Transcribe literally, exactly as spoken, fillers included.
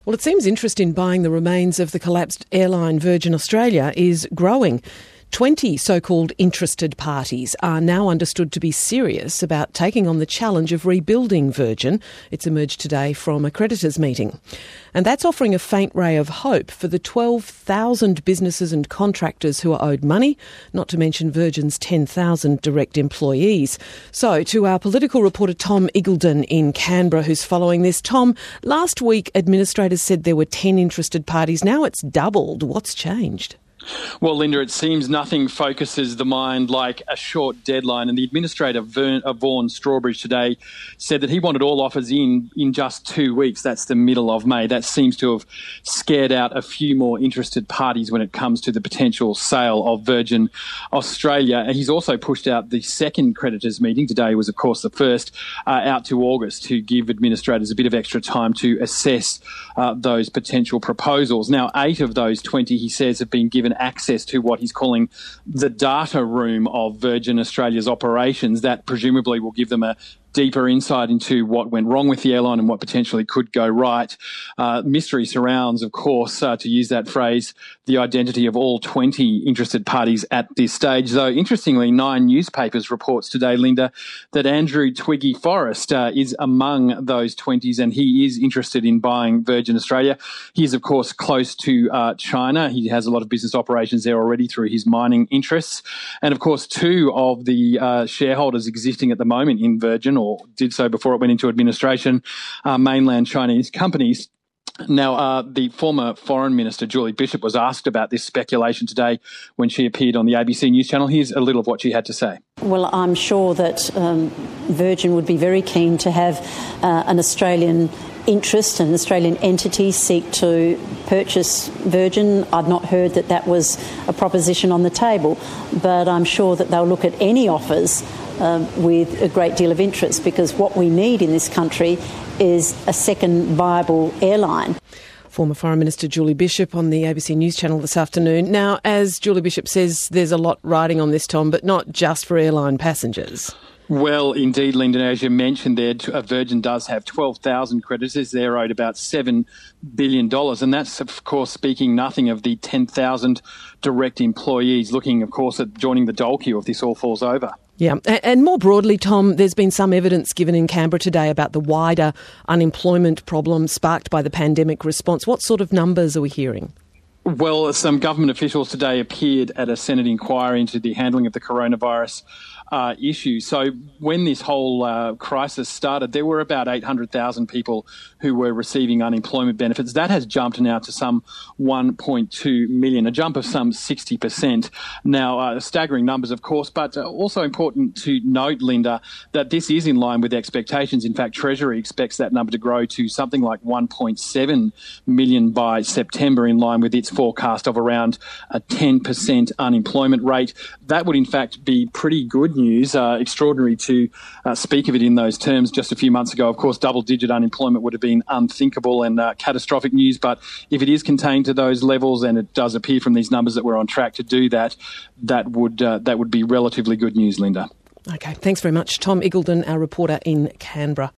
Well, it seems interest in buying the remains of the collapsed airline Virgin Australia is growing. twenty so-called interested parties are now understood to be serious about taking on the challenge of rebuilding Virgin. It's emerged today from a creditors' meeting. And that's offering a faint ray of hope for the twelve thousand businesses and contractors who are owed money, not to mention Virgin's ten thousand direct employees. So, to our political reporter Tom Iggulden in Canberra, who's following this. Tom, last week administrators said there were ten interested parties. Now it's doubled. What's changed? Well, Linda, it seems nothing focuses the mind like a short deadline. And the administrator, Vern, uh, Vaughan Strawbridge, today said that he wanted all offers in in just two weeks. That's the middle of May. That seems to have scared out a few more interested parties when it comes to the potential sale of Virgin Australia. And he's also pushed out the second creditors' meeting. Today was, of course, the first, uh, out to August, to give administrators a bit of extra time to assess uh, those potential proposals. Now, eight of those twenty, he says, have been given access to what he's calling the data room of Virgin Australia's operations. That presumably will give them a deeper insight into what went wrong with the airline and what potentially could go right. Uh, mystery surrounds, of course, uh, to use that phrase, the identity of all twenty interested parties at this stage. Though, interestingly, Nine Newspapers reports today, Linda, that Andrew Twiggy Forrest uh, is among those twenties, and he is interested in buying Virgin Australia. He is, of course, close to uh, China. He has a lot of business operations there already through his mining interests. And, of course, two of the uh, shareholders existing at the moment in Virgin, or did so before it went into administration, uh, mainland Chinese companies. Now, uh, the former Foreign Minister, Julie Bishop, was asked about this speculation today when she appeared on the A B C News channel. Here's a little of what she had to say. Well, I'm sure that um, Virgin would be very keen to have uh, an Australian interest, an Australian entity seek to purchase Virgin. I've not heard that that was a proposition on the table, but I'm sure that they'll look at any offers uh, with a great deal of interest, because what we need in this country is a second viable airline. Former Foreign Minister Julie Bishop on the A B C News channel this afternoon. Now, as Julie Bishop says, there's a lot riding on this, Tom, but not just for airline passengers. Well, indeed, Lyndon, as you mentioned there, Virgin does have twelve thousand creditors. They're owed about seven billion dollars. And that's, of course, speaking nothing of the ten thousand direct employees looking, of course, at joining the dole queue if this all falls over. Yeah, and more broadly, Tom, there's been some evidence given in Canberra today about the wider unemployment problem sparked by the pandemic response. What sort of numbers are we hearing? Well, some government officials today appeared at a Senate inquiry into the handling of the coronavirus uh, issue. So when this whole uh, crisis started, there were about eight hundred thousand people who were receiving unemployment benefits. That has jumped now to some one point two million, a jump of some sixty percent. Now, uh, staggering numbers, of course, but uh, also important to note, Linda, that this is in line with expectations. In fact, Treasury expects that number to grow to something like one point seven million by September, in line with its forecast of around a ten percent unemployment rate. That would, in fact, be pretty good news. Uh, extraordinary to uh, speak of it in those terms. Just a few months ago, of course, double-digit unemployment would have been unthinkable and uh, catastrophic news. But if it is contained to those levels, and it does appear from these numbers that we're on track to do that, that would uh, that would be relatively good news, Linda. Okay, thanks very much. Tom Iggulden, our reporter in Canberra.